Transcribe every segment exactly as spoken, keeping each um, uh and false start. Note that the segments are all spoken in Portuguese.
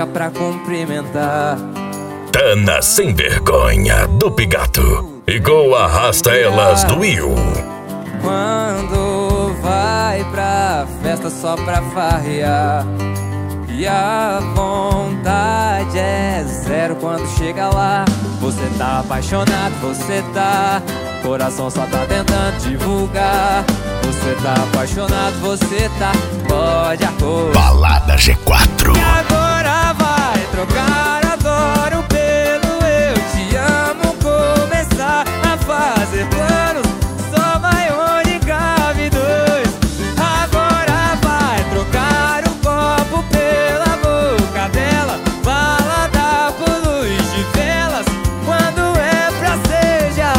seca pra cumprimentar. Tana sem vergonha do Pigato, igual arrasta elas do Will. Quando vai pra festa só pra farrear, e a vontade é zero quando chega lá. Você tá apaixonado, você tá, coração só tá tentando divulgar. Você tá apaixonado, você tá, pode acordar. Balada G quatro. E agora vai trocar adoro pelo eu te amo, começar a fazer planos, só vai onde cabe dois. Agora vai trocar o copo pela boca dela, balada por luz de velas, quando é pra ser já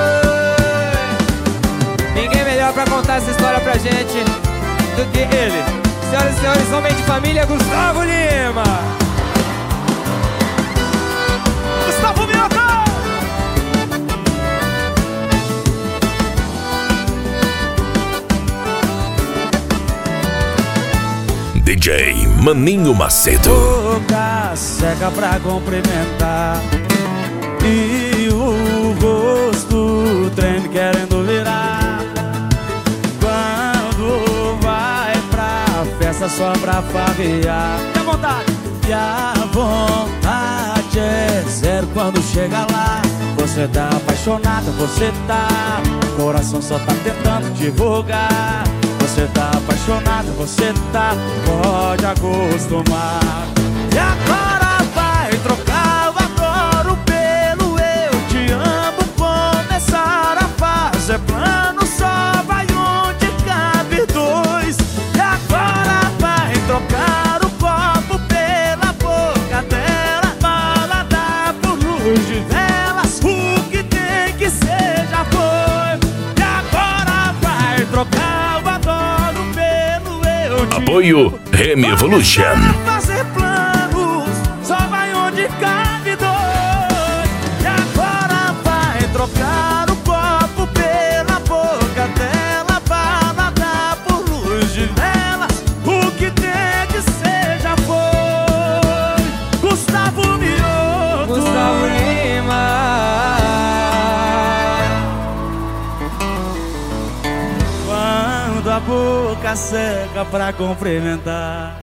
foi. Ninguém melhor pra contar essa história pra gente do que ele. Senhoras e senhores, homem de família, Gustavo Lima. Gustavo Minhoca! D J Maninho Macedo. Boca seca pra cumprimentar e o rosto treme querendo virar. Quando vai pra festa só pra farrear, e a vontade, e a vontade é zero quando chega lá. Você tá apaixonada, você tá, coração só tá tentando divulgar. Você tá apaixonada, você tá, pode acostumar. E agora vai trocar o adoro pelo eu te amo, começar a fazer plano, só vai onde cabe dois. E agora vai trocar o copo pela boca dela, balada por luz de velas, o que tem que ser já foi. E agora vai trocar o adoro pelo eu te Apoio Remy Evolution. fazer planos, só vai onde cabe dois. E agora vai trocar o copo pela boca dela, balada por luz de velas, o que tem que ser já foi. Gustavo Minhoca. Gustavo Lima. Quando a boca seca pra cumprimentar.